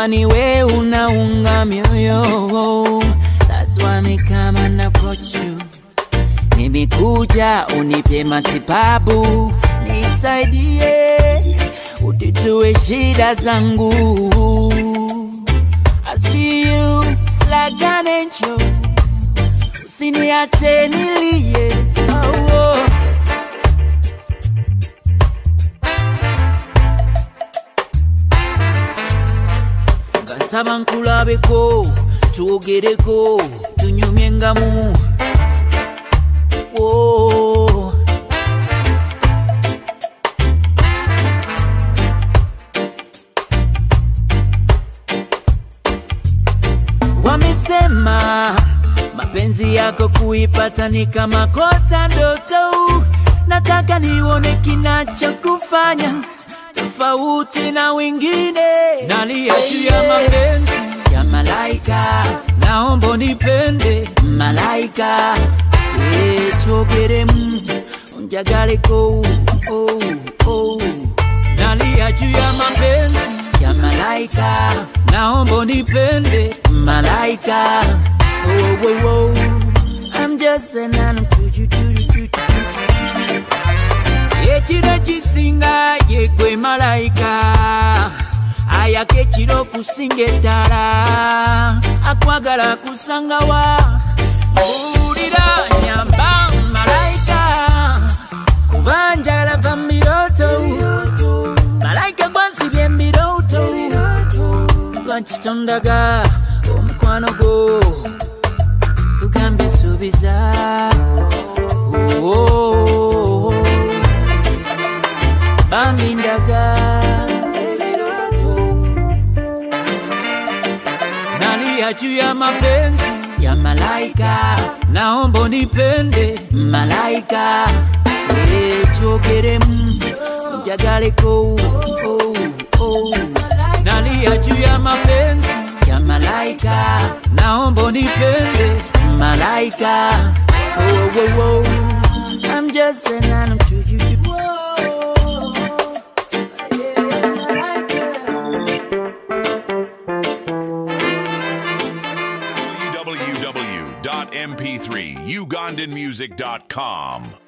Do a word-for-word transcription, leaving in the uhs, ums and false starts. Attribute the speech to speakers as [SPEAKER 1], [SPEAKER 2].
[SPEAKER 1] najua ni we unaunga mioyo. That's why me come and approach you. Nimekuja unipe matibabu, nisaidie utitue shida zangu. I see you like an angel, usiniache nilie. Oh, oh. Gansaba nkulabeko, tuogereko, tunyumyengamu. Oh. Wamesema mapenzi yako kuipata ni kama kota ndoto. Nataka nione kinachokufanya tofauti na wengine. Nalia juu ya mapenzi ya malaika, naomba nipende malaika. Eh, chogeremu unjagale ko, oh, oh. Nalia juu ya mapenzi ya malaika, naomba nipende malaika. Oh, oh, oh. I'm just an animal. Echira chisinga yegwe malaika, ayake chiro kusingetara, akwagala kusangawa. Urira nyamba malaika, kubanjala vamiroto, malaika kwansi byembiroto, lwanchitondaga omukwano go kugambe subiza. Oh, oh, oh. Bambindaga nalia juu ya mapenzi ya malaika, naomba nipende malaika. Eh, chogeremu unjagale ko, oh, oh. Nalia juu ya mapenzi ya malaika, naomba nipende malaika. Oh, oh, oh. I'm just an animal to you.
[SPEAKER 2] w w w dot m p three ugandan music dot com